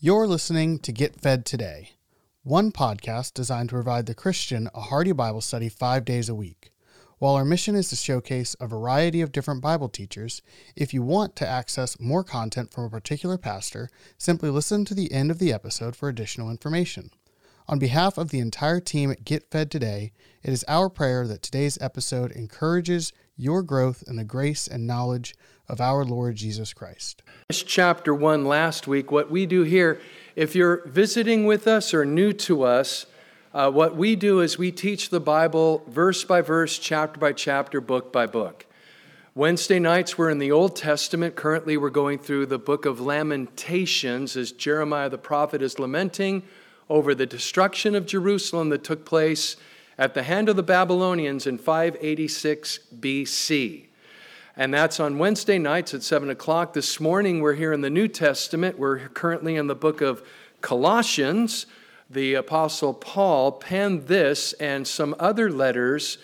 You're listening to Get Fed Today, one podcast designed to provide the Christian a hearty Bible study 5 days a week. While our mission is to showcase a variety of different Bible teachers, if you want to access more content from a particular pastor, simply listen to the end of the episode for additional information. On behalf of the entire team at Get Fed Today, it is our prayer that today's episode encourages your growth in the grace and knowledge of our Lord Jesus Christ. Chapter 1 last week. What we do here, if you're visiting with us or new to us, what we do is we teach the Bible verse by verse, chapter by chapter, book by book. Wednesday nights we're in the Old Testament. Currently we're going through the book of Lamentations as Jeremiah the prophet is lamenting over the destruction of Jerusalem that took place at the hand of the Babylonians in 586 BC. And that's on Wednesday nights at 7 o'clock. This morning we're here in the New Testament. We're currently in the book of Colossians. The Apostle Paul penned this and some other letters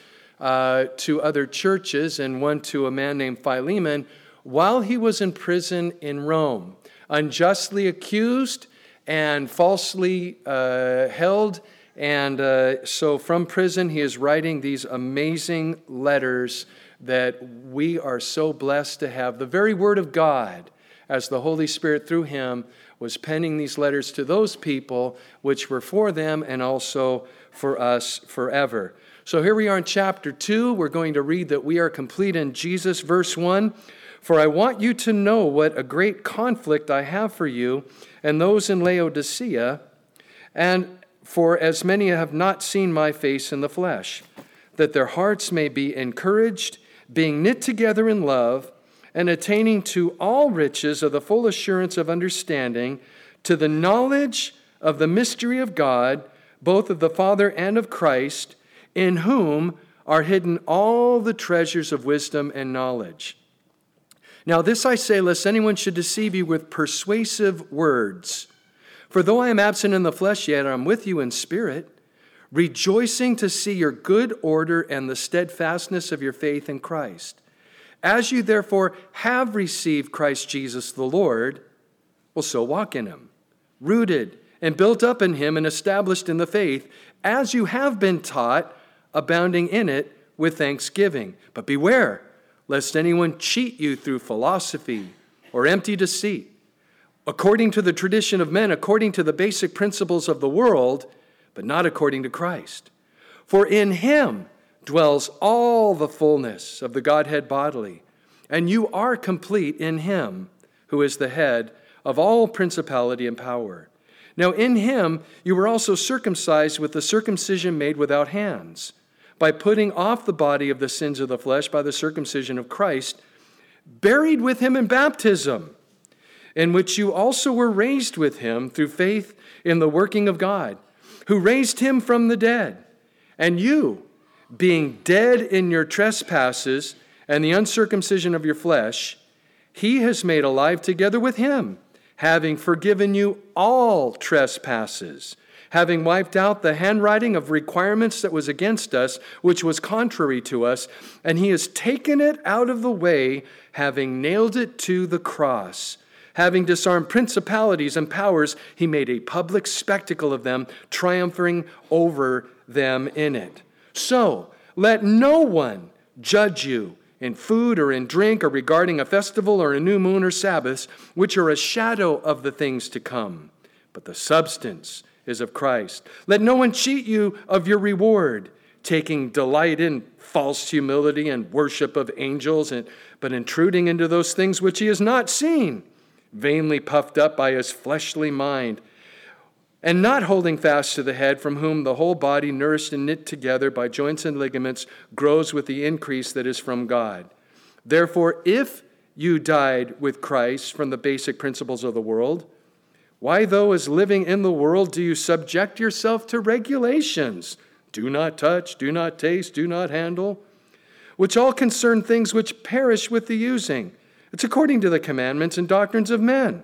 to other churches, and one to a man named Philemon, while he was in prison in Rome, unjustly accused and falsely held. And so from prison, he is writing these amazing letters that we are so blessed to have. The very Word of God, as the Holy Spirit through him was penning these letters to those people, which were for them and also for us forever. So here we are in chapter 2. We're going to read that we are complete in Jesus. Verse 1, "For I want you to know what a great conflict I have for you and those in Laodicea, and for as many have not seen my face in the flesh, that their hearts may be encouraged, being knit together in love, and attaining to all riches of the full assurance of understanding, to the knowledge of the mystery of God, both of the Father and of Christ, in whom are hidden all the treasures of wisdom and knowledge. Now this I say, lest anyone should deceive you with persuasive words. For though I am absent in the flesh, yet I am with you in spirit, rejoicing to see your good order and the steadfastness of your faith in Christ. As you therefore have received Christ Jesus the Lord, well, so walk in him, rooted and built up in him and established in the faith, as you have been taught, abounding in it with thanksgiving. But beware, lest anyone cheat you through philosophy or empty deceit, according to the tradition of men, according to the basic principles of the world, but not according to Christ. For in him dwells all the fullness of the Godhead bodily, and you are complete in him, who is the head of all principality and power. Now in him you were also circumcised with the circumcision made without hands, by putting off the body of the sins of the flesh by the circumcision of Christ, buried with him in baptism, in which you also were raised with him through faith in the working of God, who raised him from the dead. And you, being dead in your trespasses and the uncircumcision of your flesh, he has made alive together with him, having forgiven you all trespasses, having wiped out the handwriting of requirements that was against us, which was contrary to us, and he has taken it out of the way, having nailed it to the cross. Having disarmed principalities and powers, he made a public spectacle of them, triumphing over them in it. So, let no one judge you in food or in drink or regarding a festival or a new moon or Sabbaths, which are a shadow of the things to come. But the substance is of Christ. Let no one cheat you of your reward, taking delight in false humility and worship of angels, but intruding into those things which he has not seen, vainly puffed up by his fleshly mind, and not holding fast to the head, from whom the whole body, nourished and knit together by joints and ligaments, grows with the increase that is from God. Therefore, if you died with Christ from the basic principles of the world, why, though as living in the world, do you subject yourself to regulations? Do not touch, do not taste, do not handle, which all concern things which perish with the using. It's according to the commandments and doctrines of men.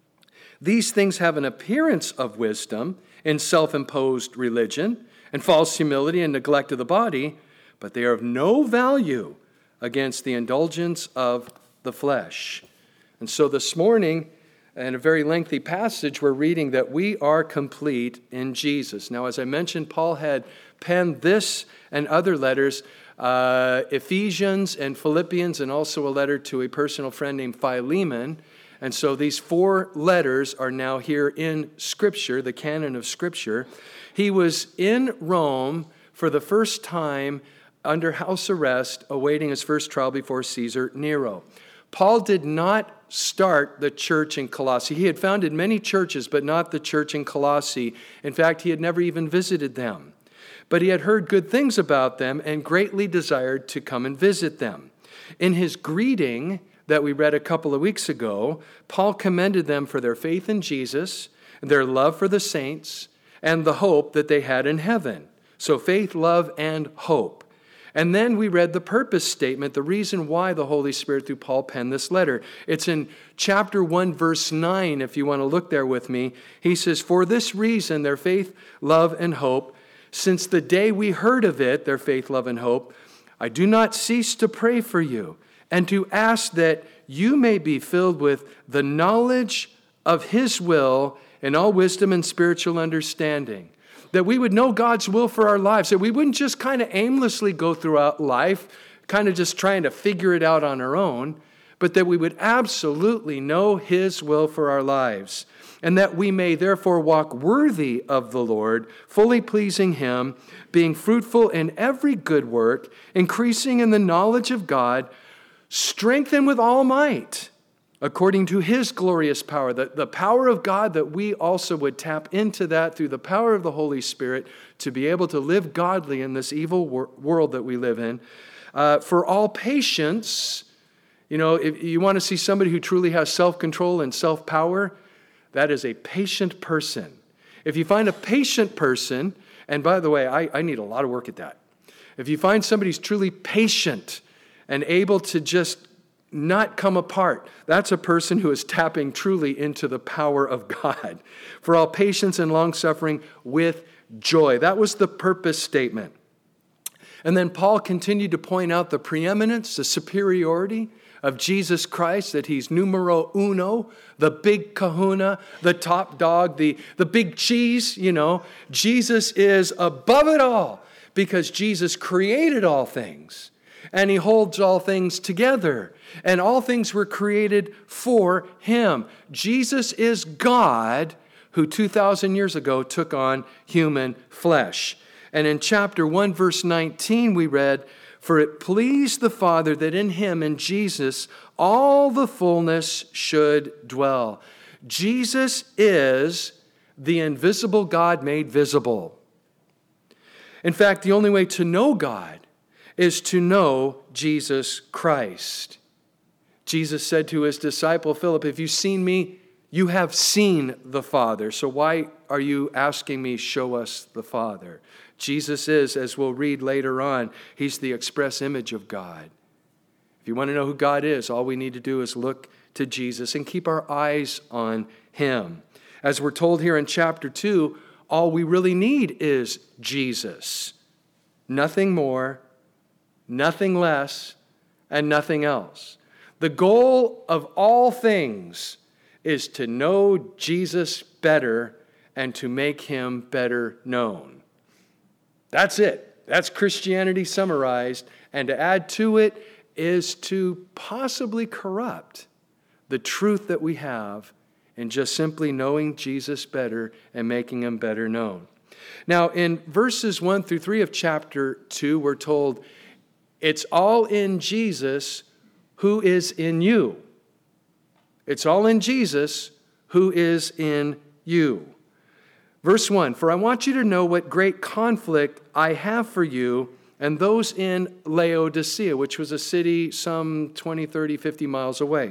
These things have an appearance of wisdom in self-imposed religion and false humility and neglect of the body, but they are of no value against the indulgence of the flesh. And so this morning, and a very lengthy passage, we're reading that we are complete in Jesus. Now, as I mentioned, Paul had penned this and other letters, Ephesians and Philippians, and also a letter to a personal friend named Philemon. And so these 4 letters are now here in Scripture, the canon of Scripture. He was in Rome for the first time under house arrest, awaiting his first trial before Caesar Nero. Paul did not start the church in Colossae. He had founded many churches, but not the church in Colossae. In fact, he had never even visited them. But he had heard good things about them and greatly desired to come and visit them. In his greeting that we read a couple of weeks ago, Paul commended them for their faith in Jesus, their love for the saints, and the hope that they had in heaven. So faith, love, and hope. And then we read the purpose statement, the reason why the Holy Spirit through Paul penned this letter. It's in chapter 1, verse 9, if you want to look there with me. He says, "For this reason, their faith, love, and hope, since the day we heard of it," their faith, love, and hope, "I do not cease to pray for you and to ask that you may be filled with the knowledge of His will in all wisdom and spiritual understanding." That we would know God's will for our lives, that we wouldn't just kind of aimlessly go throughout life, kind of just trying to figure it out on our own, but that we would absolutely know His will for our lives, and that we may therefore walk worthy of the Lord, fully pleasing Him, being fruitful in every good work, increasing in the knowledge of God, strengthened with all might, according to His glorious power, the power of God, that we also would tap into that through the power of the Holy Spirit to be able to live godly in this evil world that we live in. For all patience, if you want to see somebody who truly has self-control and self-power, that is a patient person. If you find a patient person, and by the way, I need a lot of work at that. If you find somebody who's truly patient and able to just not come apart, that's a person who is tapping truly into the power of God. For all patience and long-suffering with joy. That was the purpose statement. And then Paul continued to point out the preeminence, the superiority of Jesus Christ, that He's numero uno, the big kahuna, the top dog, the big cheese, Jesus is above it all because Jesus created all things. And He holds all things together. And all things were created for Him. Jesus is God who 2,000 years ago took on human flesh. And in chapter 1, verse 19, we read, "For it pleased the Father that in Him, in Jesus, all the fullness should dwell." Jesus is the invisible God made visible. In fact, the only way to know God is to know Jesus Christ. Jesus said to His disciple Philip, "If you've seen me, you have seen the Father. So why are you asking me, show us the Father?" Jesus is, as we'll read later on, He's the express image of God. If you want to know who God is, all we need to do is look to Jesus and keep our eyes on Him. As we're told here in chapter 2, all we really need is Jesus. Nothing more, nothing less, and nothing else. The goal of all things is to know Jesus better and to make Him better known. That's it. That's Christianity summarized. And to add to it is to possibly corrupt the truth that we have in just simply knowing Jesus better and making Him better known. Now, in verses 1 through 3 of chapter 2, we're told, it's all in Jesus who is in you. It's all in Jesus who is in you. Verse 1, "For I want you to know what great conflict I have for you and those in Laodicea," which was a city some 20, 30, 50 miles away.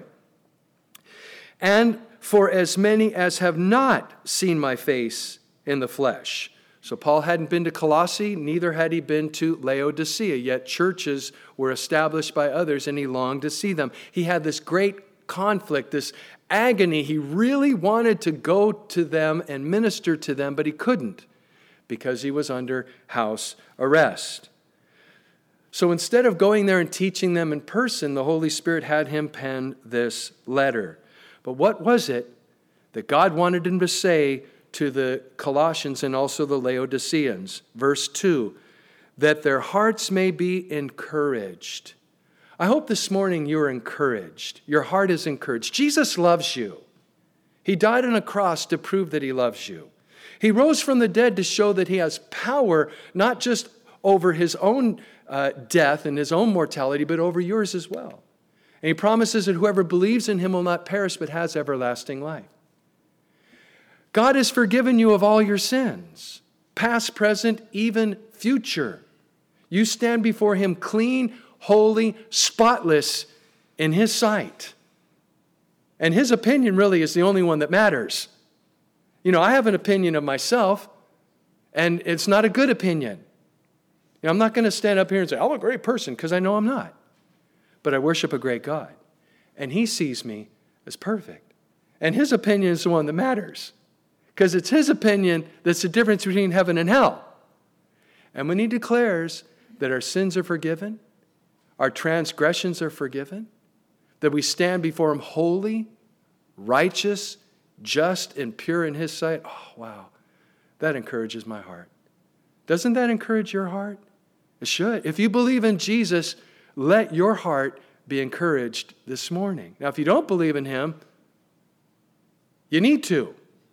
"And for as many as have not seen my face in the flesh." So Paul hadn't been to Colossae, neither had he been to Laodicea, yet churches were established by others and he longed to see them. He had this great conflict, this agony. He really wanted to go to them and minister to them, but he couldn't because he was under house arrest. So instead of going there and teaching them in person, the Holy Spirit had him pen this letter. But what was it that God wanted him to say to the Colossians and also the Laodiceans. Verse 2, that their hearts may be encouraged. I hope this morning you're encouraged. Your heart is encouraged. Jesus loves you. He died on a cross to prove that he loves you. He rose from the dead to show that he has power, not just over his own death and his own mortality, but over yours as well. And he promises that whoever believes in him will not perish, but has everlasting life. God has forgiven you of all your sins, past, present, even future. You stand before him clean, holy, spotless in his sight. And his opinion really is the only one that matters. You know, I have an opinion of myself, and it's not a good opinion. You know, I'm not going to stand up here and say, I'm a great person, because I know I'm not. But I worship a great God, and he sees me as perfect. And his opinion is the one that matters, because it's his opinion that's the difference between heaven and hell. And when he declares that our sins are forgiven, our transgressions are forgiven, that we stand before him holy, righteous, just, and pure in his sight, oh, wow, that encourages my heart. Doesn't that encourage your heart? It should. If you believe in Jesus, let your heart be encouraged this morning. Now, if you don't believe in him, you need to.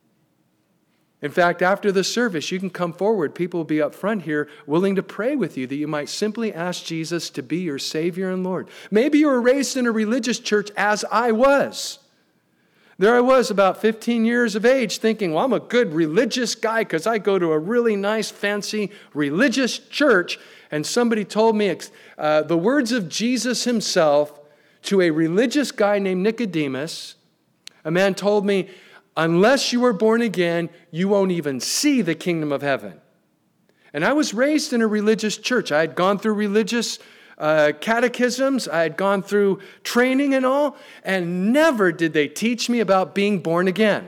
In fact, after the service, you can come forward. People will be up front here willing to pray with you that you might simply ask Jesus to be your Savior and Lord. Maybe you were raised in a religious church as I was. There I was about 15 years of age thinking, well, I'm a good religious guy because I go to a really nice, fancy religious church. And somebody told me the words of Jesus himself to a religious guy named Nicodemus. A man told me, unless you are born again, you won't even see the kingdom of heaven. And I was raised in a religious church. I had gone through religious catechisms. I had gone through training and all, and never did they teach me about being born again.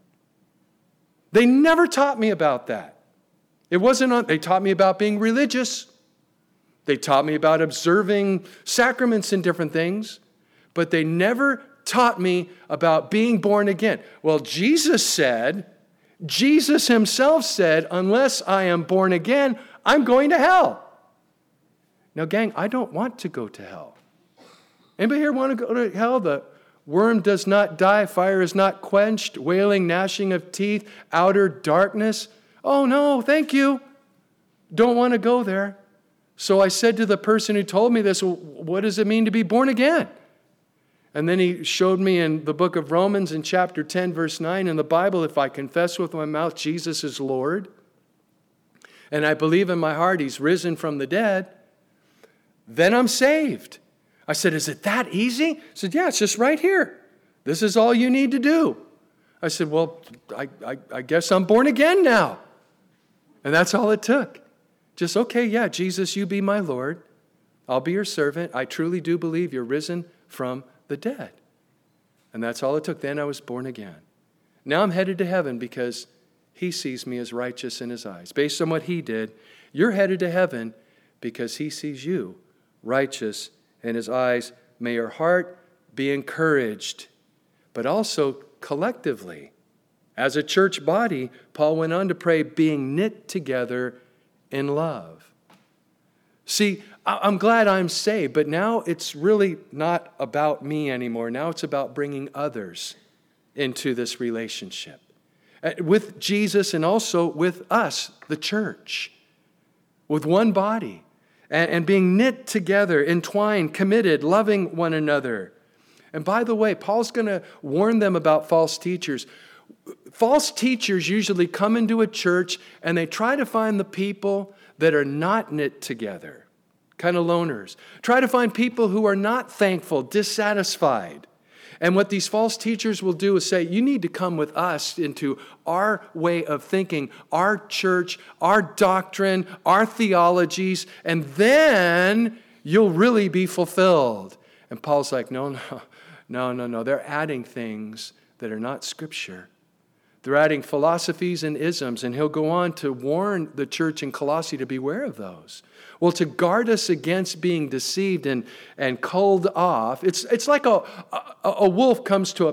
They never taught me about that. They taught me about being religious. They taught me about observing sacraments and different things, but they never taught me about being born again. Well, Jesus himself said, unless I am born again, I'm going to hell. Now, gang, I don't want to go to hell. Anybody here want to go to hell? The worm does not die, fire is not quenched, wailing, gnashing of teeth, outer darkness. Oh, no, thank you. Don't want to go there. So I said to the person who told me this, well, what does it mean to be born again? And then he showed me in the book of Romans in chapter 10, verse 9, in the Bible, if I confess with my mouth Jesus is Lord, and I believe in my heart he's risen from the dead, then I'm saved. I said, is it that easy? He said, yeah, it's just right here. This is all you need to do. I said, well, I guess I'm born again now. And that's all it took. Just, okay, yeah, Jesus, you be my Lord. I'll be your servant. I truly do believe you're risen from the dead. And that's all it took. Then I was born again. Now I'm headed to heaven because he sees me as righteous in his eyes. Based on what he did, you're headed to heaven because he sees you righteous in his eyes. May your heart be encouraged, but also collectively. As a church body, Paul went on to pray, being knit together in love. See, I'm glad I'm saved, but now it's really not about me anymore. Now it's about bringing others into this relationship with Jesus and also with us, the church, with one body and being knit together, entwined, committed, loving one another. And by the way, Paul's going to warn them about false teachers. False teachers usually come into a church and they try to find the people that are not knit together, kind of loners. Try to find people who are not thankful, dissatisfied. And what these false teachers will do is say, you need to come with us into our way of thinking, our church, our doctrine, our theologies, and then you'll really be fulfilled. And Paul's like, no. They're adding things that are not Scripture. They're adding philosophies and isms, and he'll go on to warn the church in Colossae to beware of those. Well, to guard us against being deceived and culled off, it's like a wolf comes to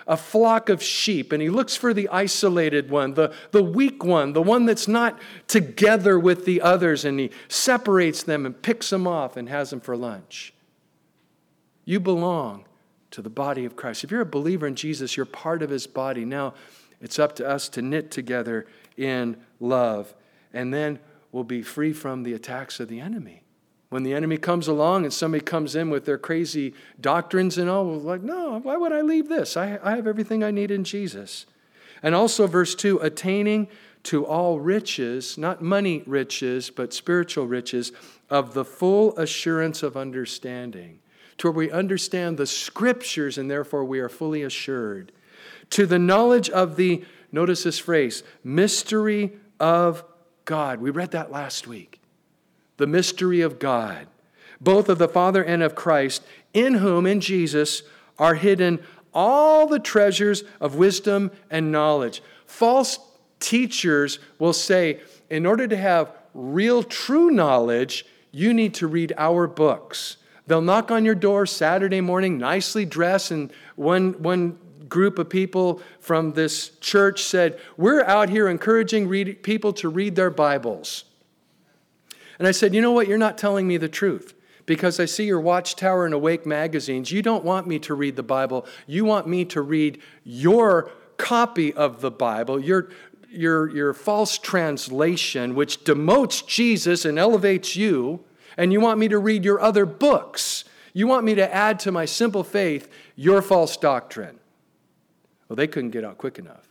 a flock of sheep, and he looks for the isolated one, the weak one, the one that's not together with the others, and he separates them and picks them off and has them for lunch. You belong to the body of Christ. If you're a believer in Jesus, you're part of his body. Now, it's up to us to knit together in love, and then we'll be free from the attacks of the enemy. When the enemy comes along and somebody comes in with their crazy doctrines and all, we're like, no, why would I leave this? I have everything I need in Jesus. And also verse 2, attaining to all riches, not money riches, but spiritual riches, of the full assurance of understanding, to where we understand the Scriptures and therefore we are fully assured. To the knowledge of the, notice this phrase, mystery of God. We read that last week. The mystery of God, both of the Father and of Christ, in whom, in Jesus, are hidden all the treasures of wisdom and knowledge. False teachers will say, in order to have real, true knowledge, you need to read our books. They'll knock on your door Saturday morning, nicely dressed, and one group of people from this church said, we're out here encouraging people to read their Bibles. And I said, you know what? You're not telling me the truth, because I see your Watchtower and Awake magazines. You don't want me to read the Bible. You want me to read your copy of the Bible, your false translation, which demotes Jesus and elevates you. And you want me to read your other books. You want me to add to my simple faith your false doctrine. Well, they couldn't get out quick enough.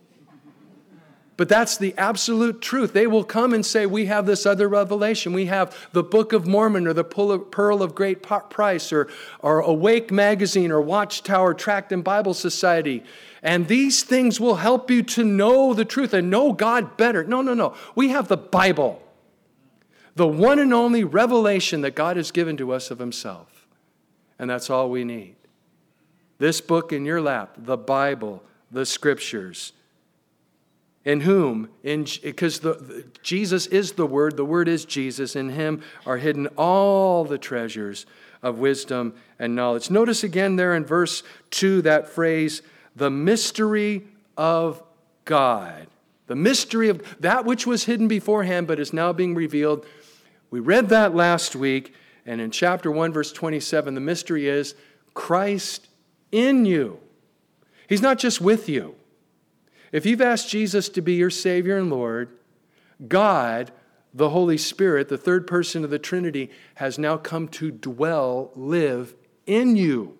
But that's the absolute truth. They will come and say, we have this other revelation. We have the Book of Mormon or the Pearl of Great Price or Awake Magazine or Watchtower Tract and Bible Society. And these things will help you to know the truth and know God better. No. We have the Bible. The one and only revelation that God has given to us of himself. And that's all we need. This book in your lap, the Bible, the Scriptures. In whom, because Jesus is the Word is Jesus, in him are hidden all the treasures of wisdom and knowledge. Notice again there in verse 2 that phrase, the mystery of God. The mystery of that which was hidden beforehand but is now being revealed. We read that last week, and in chapter 1, verse 27, the mystery is Christ in you. He's not just with you. If you've asked Jesus to be your Savior and Lord, God, the Holy Spirit, the third person of the Trinity, has now come to dwell, live in you.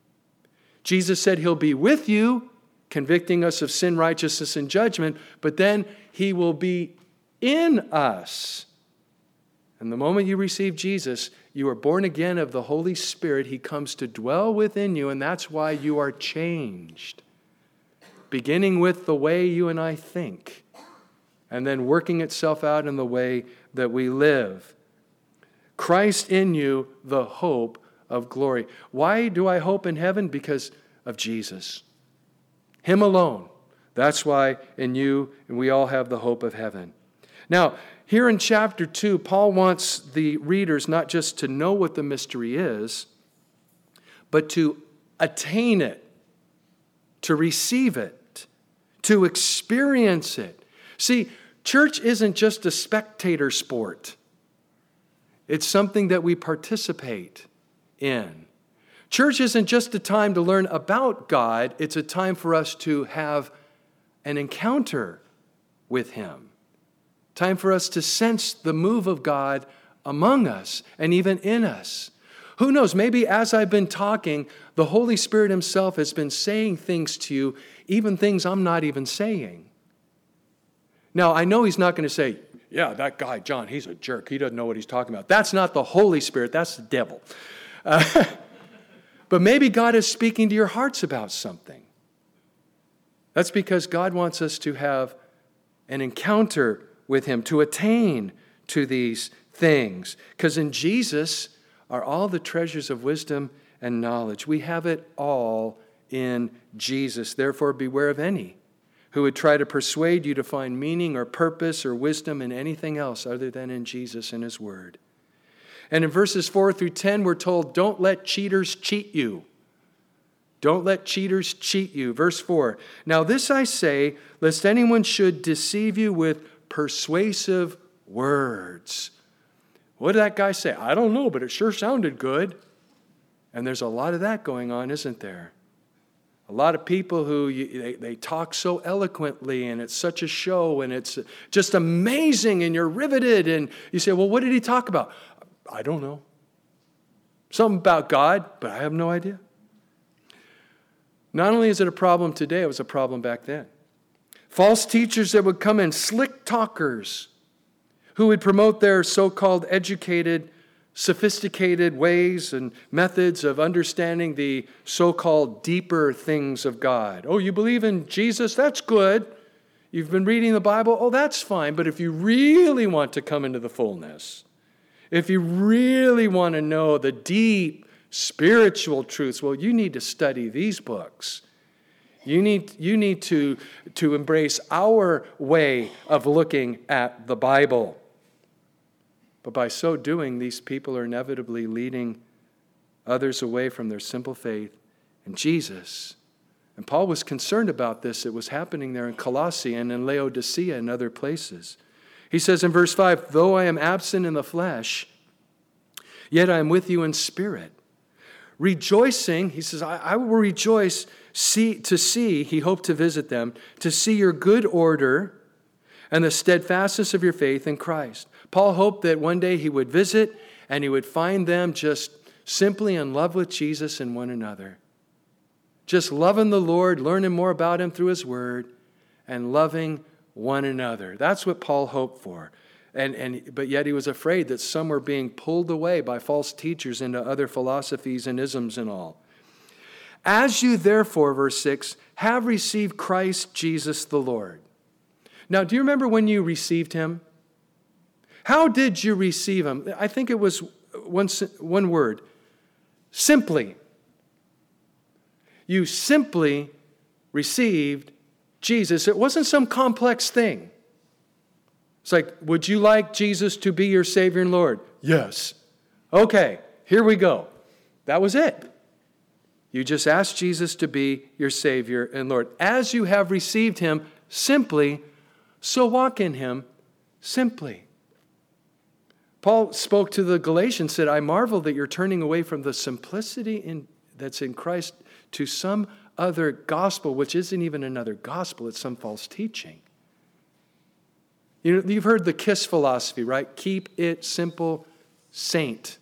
Jesus said he'll be with you, convicting us of sin, righteousness, and judgment, but then he will be in us. And the moment you receive Jesus, you are born again of the Holy Spirit. He comes to dwell within you, and that's why you are changed. Beginning with the way you and I think, and then working itself out in the way that we live. Christ in you, the hope of glory. Why do I hope in heaven? Because of Jesus. Him alone. That's why in you, and we all have the hope of heaven. Now, here in chapter 2, Paul wants the readers not just to know what the mystery is, but to attain it, to receive it, to experience it. See, church isn't just a spectator sport. It's something that we participate in. Church isn't just a time to learn about God. It's a time for us to have an encounter with him. Time for us to sense the move of God among us and even in us. Who knows, maybe as I've been talking, the Holy Spirit himself has been saying things to you, even things I'm not even saying. Now, I know he's not going to say, yeah, that guy, John, he's a jerk. He doesn't know what he's talking about. That's not the Holy Spirit. That's the devil. But maybe God is speaking to your hearts about something. That's because God wants us to have an encounter with him, to attain to these things. Because in Jesus are all the treasures of wisdom and knowledge. We have it all in Jesus. Therefore, beware of any who would try to persuade you to find meaning or purpose or wisdom in anything else other than in Jesus and his word. And in verses 4 through 10, we're told, don't let cheaters cheat you. Don't let cheaters cheat you. Verse 4, now this I say, lest anyone should deceive you with persuasive words. What did that guy say? I don't know, but it sure sounded good. And there's a lot of that going on, isn't there? A lot of people who, they talk so eloquently, and it's such a show, and it's just amazing, and you're riveted, and you say, well, what did he talk about? I don't know. Something about God, but I have no idea. Not only is it a problem today, it was a problem back then. False teachers that would come in, slick talkers, who would promote their so-called educated, sophisticated ways and methods of understanding the so-called deeper things of God. Oh, you believe in Jesus? That's good. You've been reading the Bible? Oh, that's fine. But if you really want to come into the fullness, if you really want to know the deep spiritual truths, well, you need to study these books. You need to embrace our way of looking at the Bible. But by so doing, these people are inevitably leading others away from their simple faith in Jesus. And Paul was concerned about this. It was happening there in Colossae and in Laodicea and other places. He says in verse 5, though I am absent in the flesh, yet I am with you in spirit. Rejoicing, he says, I will rejoice to see, he hoped to visit them, to see your good order and the steadfastness of your faith in Christ. Paul hoped that one day he would visit and he would find them just simply in love with Jesus and one another. Just loving the Lord, learning more about him through his word, and loving one another. That's what Paul hoped for. But yet he was afraid that some were being pulled away by false teachers into other philosophies and isms and all. As you therefore, verse 6, have received Christ Jesus the Lord. Now, do you remember when you received him? How did you receive him? I think it was one word. Simply. You simply received Jesus. It wasn't some complex thing. It's like, would you like Jesus to be your Savior and Lord? Yes. Okay, here we go. That was it. You just asked Jesus to be your Savior and Lord. As you have received him simply, so walk in him simply. Paul spoke to the Galatians, said, I marvel that you're turning away from the simplicity that's in Christ to some other gospel, which isn't even another gospel, it's some false teaching. You've heard the KISS philosophy, right? Keep it simple, saint.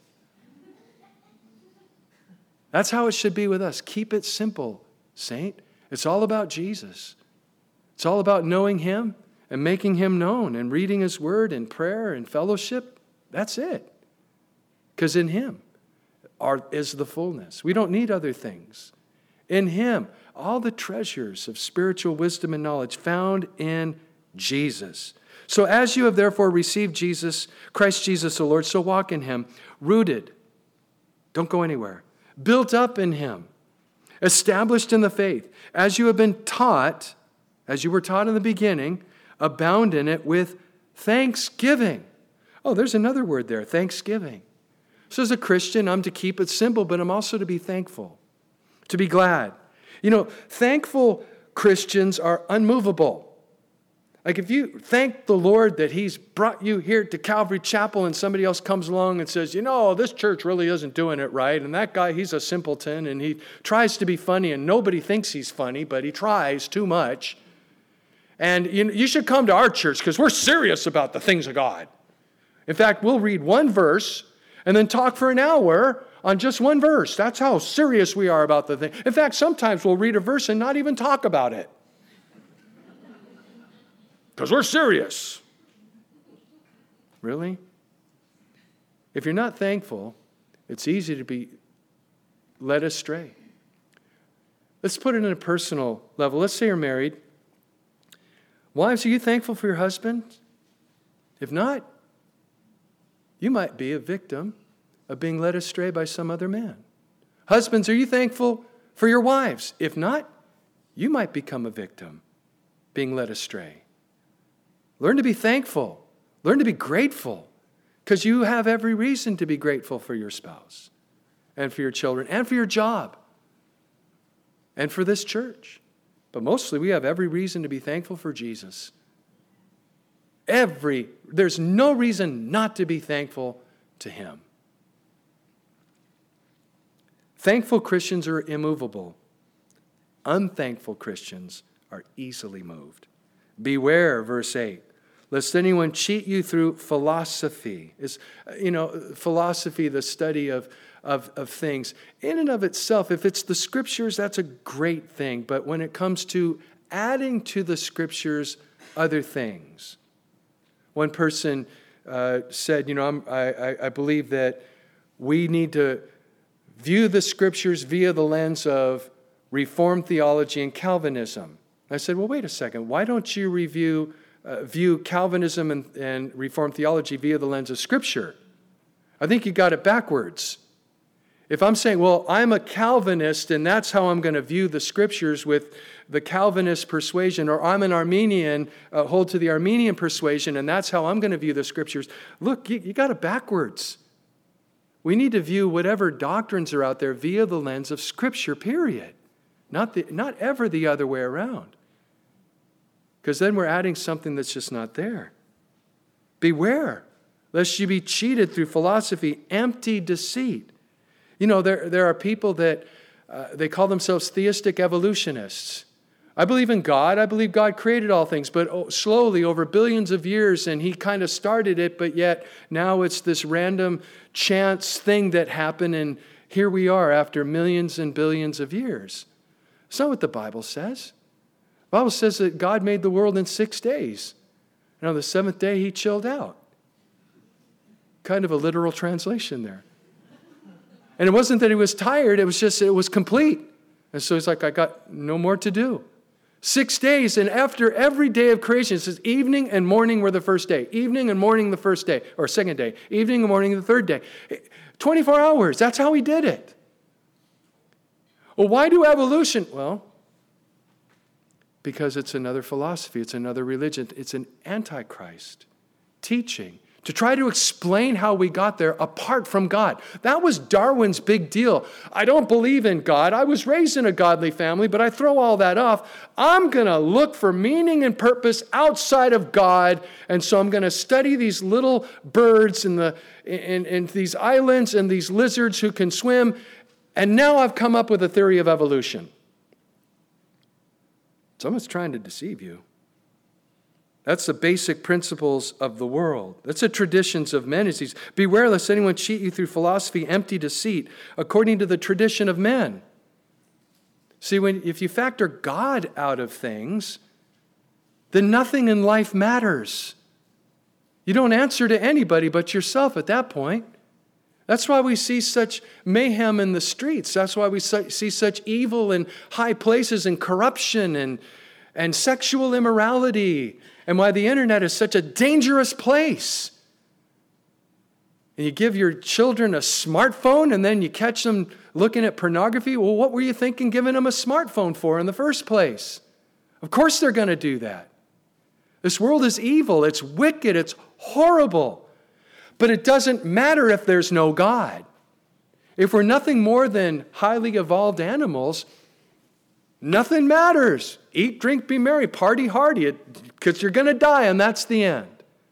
That's how it should be with us. Keep it simple, saint. It's all about Jesus. It's all about knowing him and making him known and reading his word and prayer and fellowship. That's it. Because in him is the fullness. We don't need other things. In him, all the treasures of spiritual wisdom and knowledge found in Jesus. So as you have therefore received Jesus, Christ Jesus the Lord, so walk in him, rooted, don't go anywhere, built up in him, established in the faith, as you have been taught, as you were taught in the beginning, abound in it with thanksgiving. Oh, there's another word there, thanksgiving. So as a Christian, I'm to keep it simple, but I'm also to be thankful, to be glad. You know, thankful Christians are unmovable. Like if you thank the Lord that he's brought you here to Calvary Chapel and somebody else comes along and says, you know, this church really isn't doing it right, and that guy, he's a simpleton, and he tries to be funny, and nobody thinks he's funny, but he tries too much. And you should come to our church because we're serious about the things of God. In fact, we'll read one verse and then talk for an hour on just one verse. That's how serious we are about the thing. In fact, sometimes we'll read a verse and not even talk about it. Because we're serious. Really? If you're not thankful, it's easy to be led astray. Let's put it in a personal level. Let's say you're married. Wives, are you thankful for your husband? If not, you might be a victim of being led astray by some other man. Husbands, are you thankful for your wives? If not, you might become a victim being led astray. Learn to be thankful. Learn to be grateful, because you have every reason to be grateful for your spouse and for your children and for your job. and for this church. But mostly we have every reason to be thankful for Jesus. There's no reason not to be thankful to him. Thankful Christians are immovable. Unthankful Christians are easily moved. Beware, verse 8, lest anyone cheat you through philosophy. Philosophy, the study of things. In and of itself, if it's the Scriptures, that's a great thing. But when it comes to adding to the Scriptures other things, one person said, I believe that we need to view the Scriptures via the lens of Reformed theology and Calvinism. I said, well, wait a second. Why don't you view Calvinism and Reformed theology via the lens of Scripture? I think you got it backwards. If I'm saying, well, I'm a Calvinist and that's how I'm going to view the Scriptures with the Calvinist persuasion, or I'm an Arminian, hold to the Arminian persuasion, and that's how I'm going to view the Scriptures. Look, you got it backwards. We need to view whatever doctrines are out there via the lens of Scripture, period. Not ever the other way around. Because then we're adding something that's just not there. Beware, lest you be cheated through philosophy, empty deceit. There are people that they call themselves theistic evolutionists. I believe in God. I believe God created all things, but slowly over billions of years, and he kind of started it, but yet now it's this random chance thing that happened, and here we are after millions and billions of years. It's not what the Bible says. The Bible says that God made the world in 6 days. And on the seventh day, he chilled out. Kind of a literal translation there. And it wasn't that he was tired, it was complete. And so he's like, I got no more to do. 6 days, and after every day of creation, it says evening and morning were the first day. Evening and morning the first day, or second day. Evening and morning the third day. 24 hours, that's how he did it. Well, why do evolution? Well, because it's another philosophy, it's another religion, it's an antichrist teaching to try to explain how we got there apart from God. That was Darwin's big deal. I don't believe in God. I was raised in a godly family, but I throw all that off. I'm going to look for meaning and purpose outside of God, and so I'm going to study these little birds in these islands and these lizards who can swim, and now I've come up with a theory of evolution. Someone's trying to deceive you. That's the basic principles of the world. That's the traditions of men. Beware lest anyone cheat you through philosophy, empty deceit, according to the tradition of men. See, if you factor God out of things, then nothing in life matters. You don't answer to anybody but yourself at that point. That's why we see such mayhem in the streets. That's why we see such evil in high places and corruption and sexual immorality, and why the internet is such a dangerous place. And you give your children a smartphone and then you catch them looking at pornography. Well, what were you thinking giving them a smartphone for in the first place? Of course they're going to do that. This world is evil, it's wicked, it's horrible. But it doesn't matter if there's no God. If we're nothing more than highly evolved animals, nothing matters. Eat, drink, be merry, party hardy, because you're going to die, and that's the end.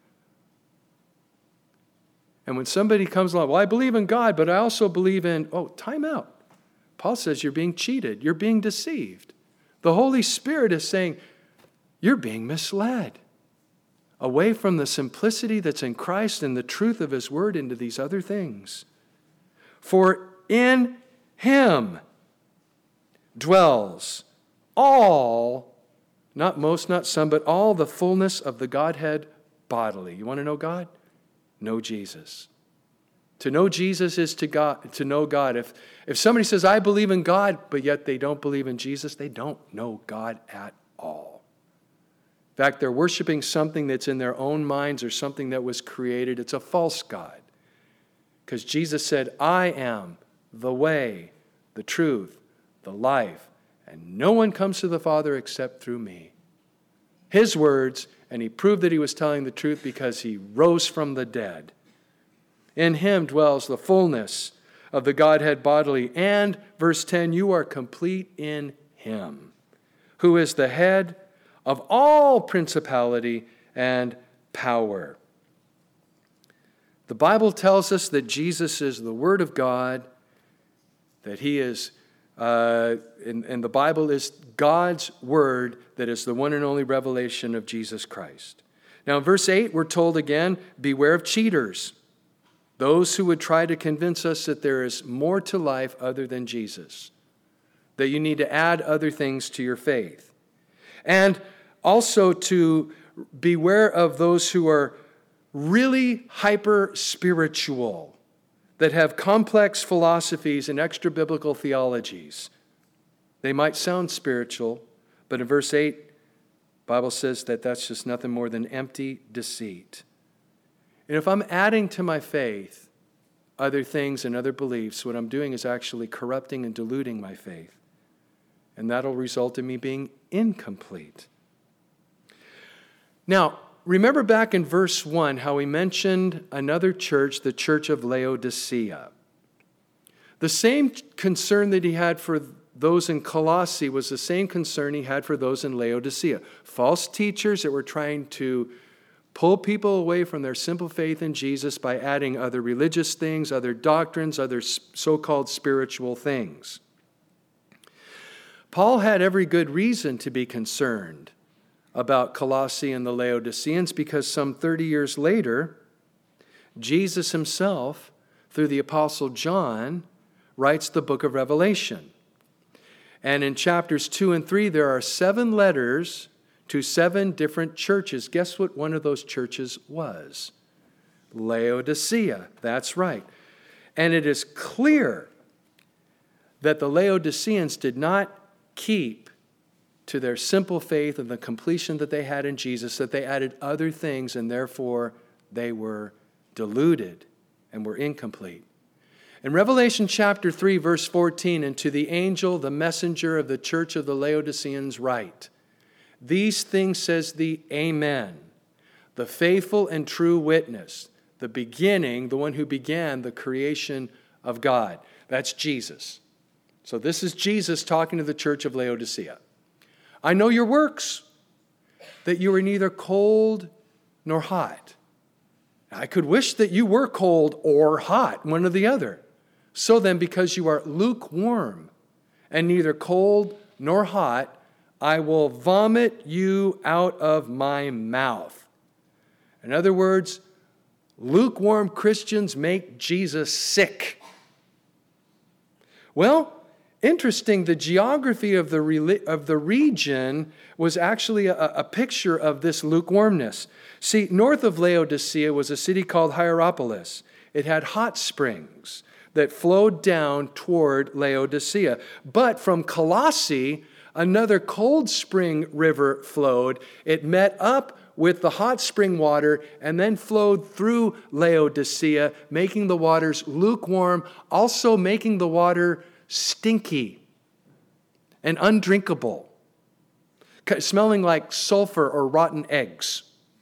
And when somebody comes along, well, I believe in God, but I also believe in, time out. Paul says you're being cheated. You're being deceived. The Holy Spirit is saying you're being misled away from the simplicity that's in Christ and the truth of His Word into these other things. For in Him dwells all, not most, not some, but all the fullness of the Godhead bodily. You want to know God? Know Jesus. To know Jesus is to know God. If somebody says, I believe in God, but yet they don't believe in Jesus, they don't know God at all. In fact, they're worshiping something that's in their own minds or something that was created. It's a false God. Because Jesus said, I am the way, the truth, the life, and no one comes to the Father except through me. His words, and He proved that He was telling the truth because He rose from the dead. In Him dwells the fullness of the Godhead bodily. And, verse 10, you are complete in him, who is the head of all principality and power. The Bible tells us that Jesus is the Word of God, that he is, and the Bible is God's Word that is the one and only revelation of Jesus Christ. Now in verse 8, we're told again, beware of cheaters, those who would try to convince us that there is more to life other than Jesus, that you need to add other things to your faith. And also to beware of those who are really hyper-spiritual, that have complex philosophies and extra-biblical theologies. They might sound spiritual, but in verse 8, the Bible says that that's just nothing more than empty deceit. And if I'm adding to my faith other things and other beliefs, what I'm doing is actually corrupting and diluting my faith. And that'll result in me being incomplete. Now, remember back in verse 1 how he mentioned another church, the church of Laodicea. The same concern that he had for those in Colossae was the same concern he had for those in Laodicea. False teachers that were trying to pull people away from their simple faith in Jesus by adding other religious things, other doctrines, other so-called spiritual things. Paul had every good reason to be concerned about Colossae and the Laodiceans because some 30 years later, Jesus himself, through the Apostle John, writes the book of Revelation. And in chapters 2 and 3, there are 7 letters to 7 different churches. Guess what one of those churches was? Laodicea. That's right. And it is clear that the Laodiceans did not keep to their simple faith and the completion that they had in Jesus, that they added other things, and therefore they were deluded and were incomplete. In Revelation chapter 3, verse 14, and to the angel, the messenger of the church of the Laodiceans write, these things says the Amen, the faithful and true witness, the beginning, the one who began the creation of God. That's Jesus. So this is Jesus talking to the church of Laodicea. I know your works, that you are neither cold nor hot. I could wish that you were cold or hot, one or the other. So then, because you are lukewarm and neither cold nor hot, I will vomit you out of my mouth. In other words, lukewarm Christians make Jesus sick. Well, interesting, the geography of the region was actually a picture of this lukewarmness. See, north of Laodicea was a city called Hierapolis. It had hot springs that flowed down toward Laodicea. But from Colossae, another cold spring river flowed. It met up with the hot spring water and then flowed through Laodicea, making the waters lukewarm, also making the water stinky and undrinkable, smelling like sulfur or rotten eggs.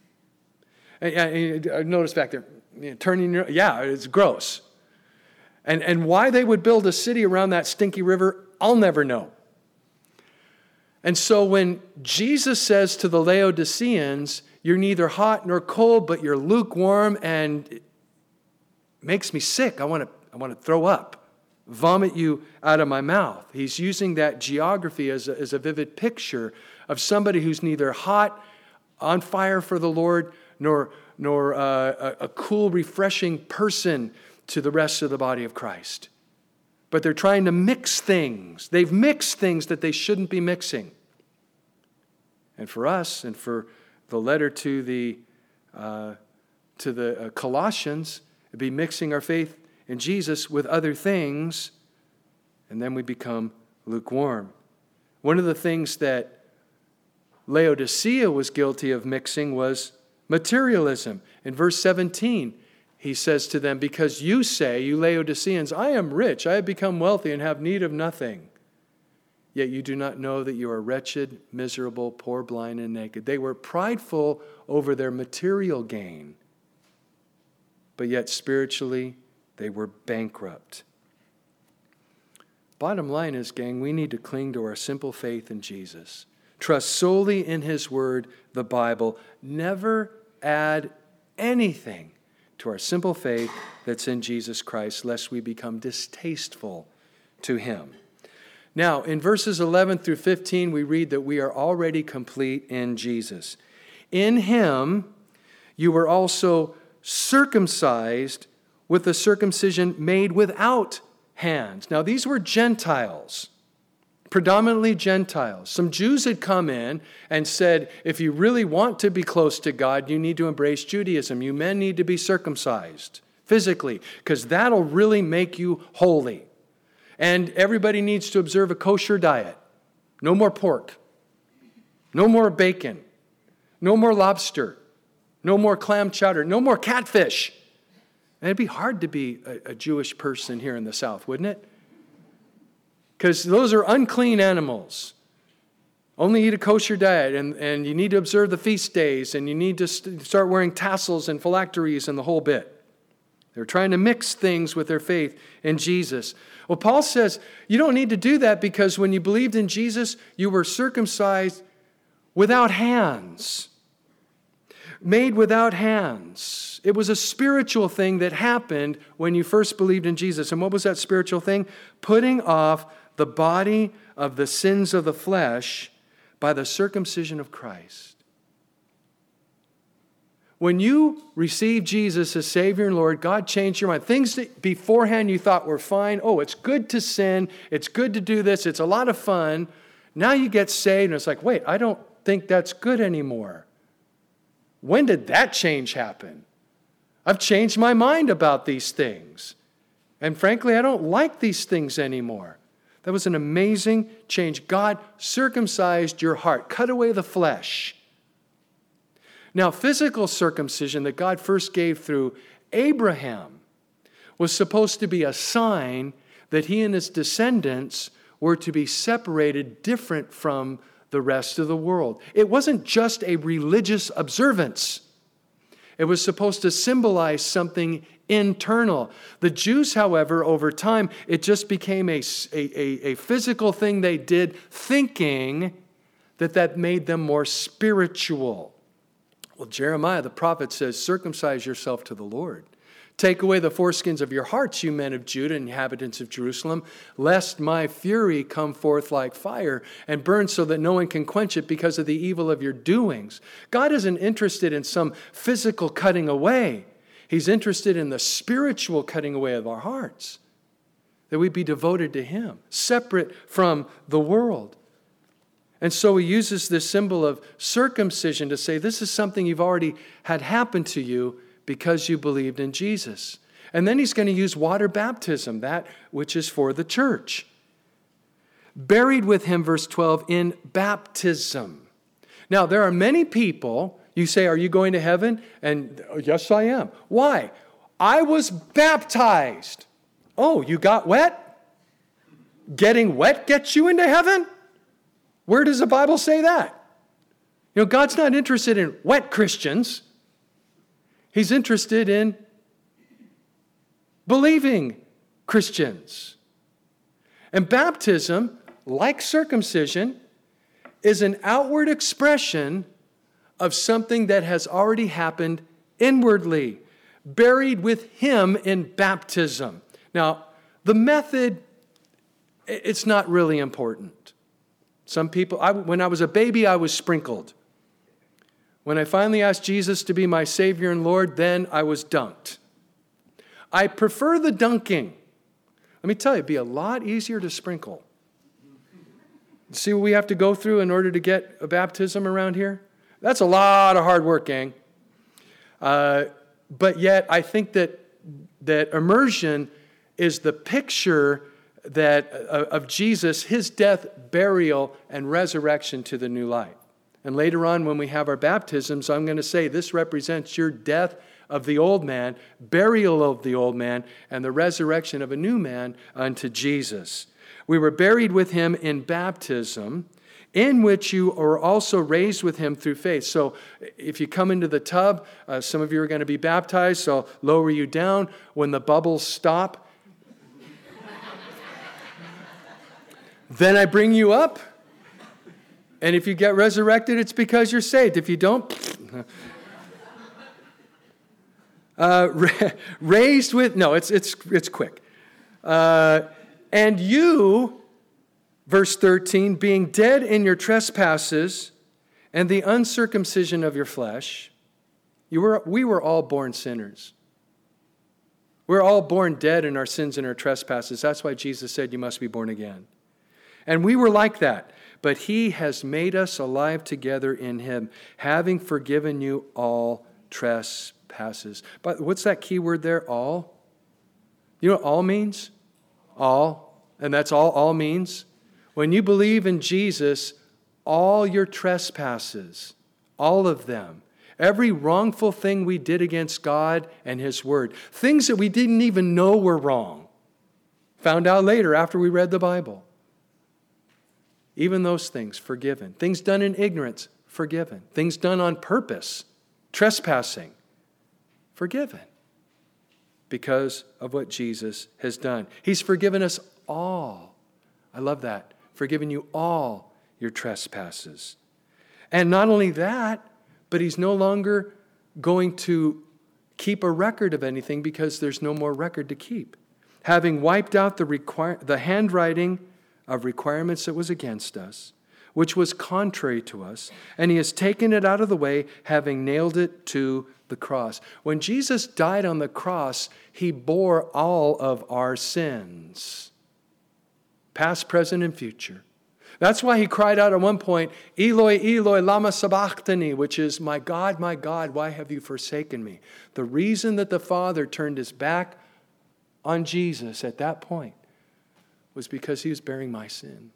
Notice back there, it's gross. And why they would build a city around that stinky river, I'll never know. And so when Jesus says to the Laodiceans, you're neither hot nor cold, but you're lukewarm and it makes me sick, I want to throw up, vomit you out of my mouth. He's using that geography as a vivid picture of somebody who's neither hot, on fire for the Lord, nor a cool, refreshing person to the rest of the body of Christ. But they're trying to mix things. They've mixed things that they shouldn't be mixing. And for us, and for the letter to the Colossians, it'd be mixing our faith in Jesus with other things, and then we become lukewarm. One of the things that Laodicea was guilty of mixing was materialism. In verse 17, he says to them, because you say, you Laodiceans, I am rich, I have become wealthy and have need of nothing. Yet you do not know that you are wretched, miserable, poor, blind, and naked. They were prideful over their material gain, but yet spiritually they were bankrupt. Bottom line is, gang, we need to cling to our simple faith in Jesus. Trust solely in His Word, the Bible. Never add anything to our simple faith that's in Jesus Christ, lest we become distasteful to Him. Now, in verses 11 through 15, we read that we are already complete in Jesus. In Him, you were also circumcised with a circumcision made without hands. Now, these were Gentiles, predominantly Gentiles. Some Jews had come in and said, if you really want to be close to God, you need to embrace Judaism. You men need to be circumcised physically, because that'll really make you holy. And everybody needs to observe a kosher diet. No more pork. No more bacon. No more lobster. No more clam chowder. No more catfish. And it'd be hard to be a Jewish person here in the South, wouldn't it? Because those are unclean animals. Only eat a kosher diet, and you need to observe the feast days, and you need to start wearing tassels and phylacteries and the whole bit. They're trying to mix things with their faith in Jesus. Well, Paul says you don't need to do that, because when you believed in Jesus, you were circumcised without hands. Made without hands. It was a spiritual thing that happened when you first believed in Jesus. And what was that spiritual thing? Putting off the body of the sins of the flesh by the circumcision of Christ. When you received Jesus as Savior and Lord, God changed your mind. Things that beforehand you thought were fine. Oh, it's good to sin. It's good to do this. It's a lot of fun. Now you get saved and it's like, wait, I don't think that's good anymore. When did that change happen? I've changed my mind about these things. And frankly, I don't like these things anymore. That was an amazing change. God circumcised your heart, cut away the flesh. Now, physical circumcision that God first gave through Abraham was supposed to be a sign that he and his descendants were to be separated different from the rest of the world. It wasn't just a religious observance. It was supposed to symbolize something internal. The Jews, however, over time, it just became a physical thing they did, thinking that made them more spiritual. Well, Jeremiah the prophet says, circumcise yourself to the Lord. Take away the foreskins of your hearts, you men of Judah, inhabitants of Jerusalem, lest my fury come forth like fire and burn so that no one can quench it because of the evil of your doings. God isn't interested in some physical cutting away. He's interested in the spiritual cutting away of our hearts, that we be devoted to Him, separate from the world. And so he uses this symbol of circumcision to say this is something you've already had happen to you because you believed in Jesus. And then he's going to use water baptism, that which is for the church. Buried with Him, verse 12, in baptism. Now, there are many people, you say, are you going to heaven? And yes, I am. Why? I was baptized. Oh, you got wet? Getting wet gets you into heaven? Where does the Bible say that? You know, God's not interested in wet Christians. He's interested in believing Christians. And baptism, like circumcision, is an outward expression of something that has already happened inwardly. Buried with Him in baptism. Now, the method, it's not really important. Some people, when I was a baby, I was sprinkled. When I finally asked Jesus to be my Savior and Lord, then I was dunked. I prefer the dunking. Let me tell you, it'd be a lot easier to sprinkle. See what we have to go through in order to get a baptism around here? That's a lot of hard work, gang. But yet, I think that immersion is the picture of Jesus, His death, burial, and resurrection to the new life. And later on, when we have our baptisms, I'm going to say this represents your death of the old man, burial of the old man, and the resurrection of a new man unto Jesus. We were buried with Him in baptism, in which you are also raised with Him through faith. So if you come into the tub, some of you are going to be baptized, so I'll lower you down. When the bubbles stop, then I bring you up. And if you get resurrected, it's because you're saved. If you don't, raised with, no, it's quick. And you, verse 13, being dead in your trespasses and the uncircumcision of your flesh, we were all born sinners. We're all born dead in our sins and our trespasses. That's why Jesus said you must be born again. And we were like that. But he has made us alive together in him, having forgiven you all trespasses. But what's that key word there? All? You know what all means? All. And that's all means. When you believe in Jesus, all your trespasses, all of them, every wrongful thing we did against God and his word, things that we didn't even know were wrong, found out later after we read the Bible. Even those things, forgiven. Things done in ignorance, forgiven. Things done on purpose, trespassing, forgiven. Because of what Jesus has done. He's forgiven us all. I love that. Forgiven you all your trespasses. And not only that, but he's no longer going to keep a record of anything because there's no more record to keep. Having wiped out the handwriting of requirements that was against us, which was contrary to us, and he has taken it out of the way, having nailed it to the cross. When Jesus died on the cross, he bore all of our sins, past, present, and future. That's why he cried out at one point, Eloi, Eloi, lama sabachthani, which is, my God, why have you forsaken me? The reason that the Father turned his back on Jesus at that point was because he was bearing my sin.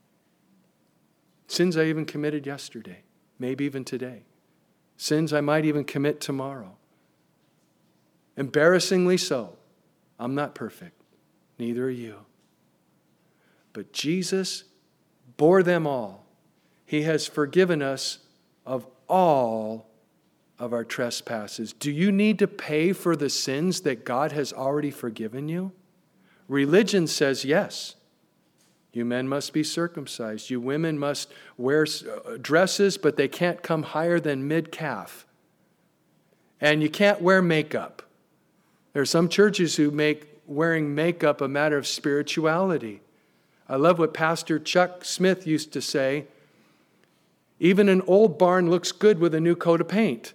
Sins I even committed yesterday, maybe even today. Sins I might even commit tomorrow. Embarrassingly so. I'm not perfect. Neither are you. But Jesus bore them all. He has forgiven us of all of our trespasses. Do you need to pay for the sins that God has already forgiven you? Religion says yes. You men must be circumcised. You women must wear dresses, but they can't come higher than mid-calf. And you can't wear makeup. There are some churches who make wearing makeup a matter of spirituality. I love what Pastor Chuck Smith used to say, even an old barn looks good with a new coat of paint.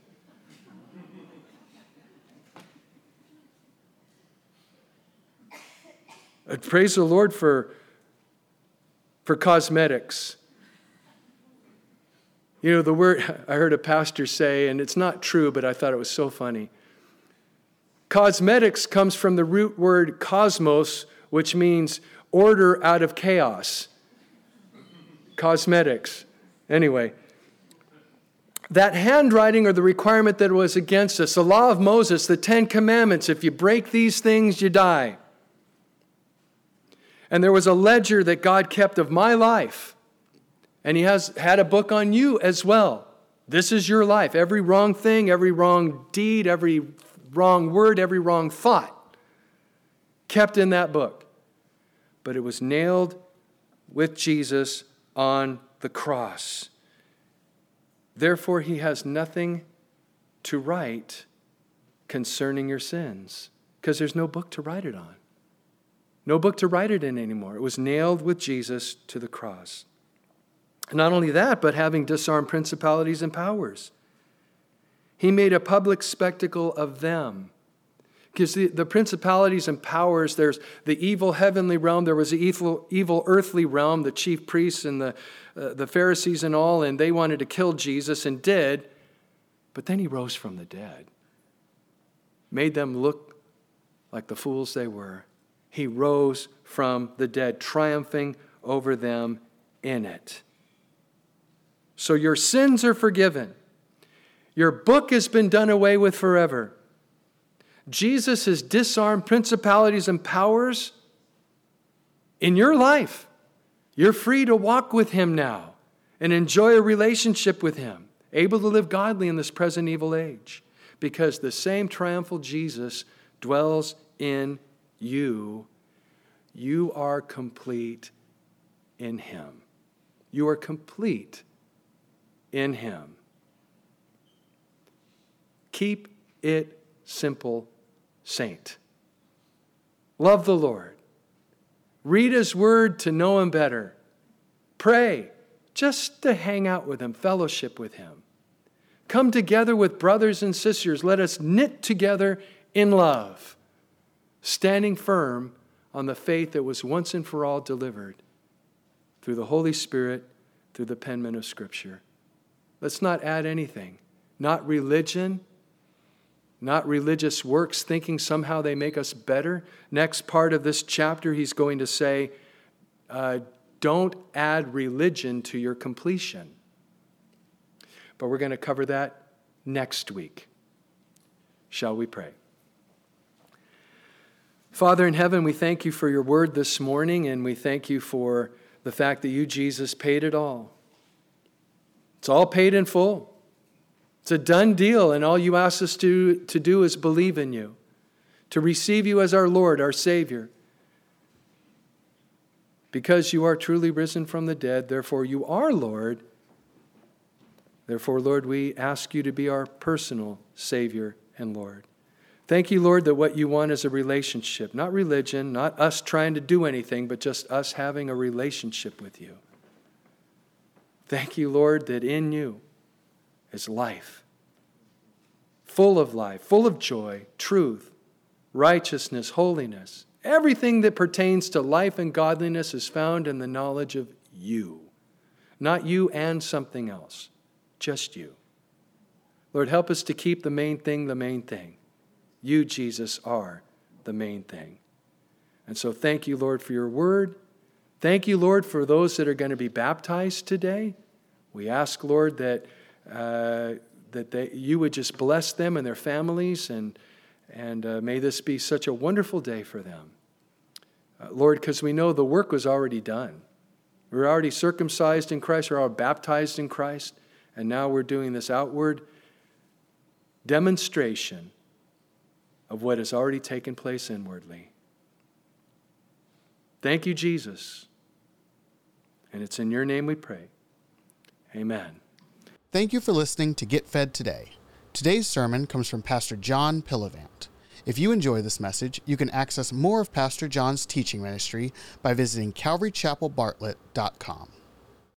Praise the Lord for cosmetics. You know, the word, I heard a pastor say, and it's not true, but I thought it was so funny. Cosmetics comes from the root word cosmos, which means order out of chaos. Cosmetics. Anyway, that handwriting or the requirement that was against us, the law of Moses, the 10 Commandments, if you break these things, you die. And there was a ledger that God kept of my life. And he has had a book on you as well. This is your life. Every wrong thing, every wrong deed, every wrong word, every wrong thought kept in that book. But it was nailed with Jesus on the cross. Therefore, he has nothing to write concerning your sins because there's no book to write it on. No book to write it in anymore. It was nailed with Jesus to the cross. Not only that, but having disarmed principalities and powers. He made a public spectacle of them. Because the principalities and powers, there's the evil heavenly realm, there was the evil earthly realm, the chief priests and the Pharisees and all, and they wanted to kill Jesus and did. But then he rose from the dead. Made them look like the fools they were. He rose from the dead, triumphing over them in it. So your sins are forgiven. Your book has been done away with forever. Jesus has disarmed principalities and powers in your life. You're free to walk with him now and enjoy a relationship with him, able to live godly in this present evil age, because the same triumphal Jesus dwells in you. You are complete in him. You are complete in him. Keep it simple, saint. Love the Lord. Read his word to know him better. Pray just to hang out with him, fellowship with him. Come together with brothers and sisters. Let us knit together in love, standing firm on the faith that was once and for all delivered through the Holy Spirit, through the penman of Scripture. Let's not add anything. Not religion, not religious works, thinking somehow they make us better. Next part of this chapter, he's going to say, don't add religion to your completion. But we're going to cover that next week. Shall we pray? Father in heaven, we thank you for your word this morning, and we thank you for the fact that you, Jesus, paid it all. It's all paid in full. It's a done deal, and all you ask us to do is believe in you, to receive you as our Lord, our Savior. Because you are truly risen from the dead, therefore you are Lord. Therefore, Lord, we ask you to be our personal Savior and Lord. Thank you, Lord, that what you want is a relationship, not religion, not us trying to do anything, but just us having a relationship with you. Thank you, Lord, that in you is life, full of joy, truth, righteousness, holiness. Everything that pertains to life and godliness is found in the knowledge of you, not you and something else, just you. Lord, help us to keep the main thing the main thing. You, Jesus, are the main thing. And so thank you, Lord, for your word. Thank you, Lord, for those that are going to be baptized today. We ask, Lord, that you would just bless them and their families, and may this be such a wonderful day for them. Lord, because we know the work was already done. We're already circumcised in Christ, we're already baptized in Christ, and now we're doing this outward demonstration of what has already taken place inwardly. Thank you, Jesus. And it's in your name we pray. Amen. Thank you for listening to Get Fed Today. Today's sermon comes from Pastor John Pillavant. If you enjoy this message, you can access more of Pastor John's teaching ministry by visiting calvarychapelbartlett.com.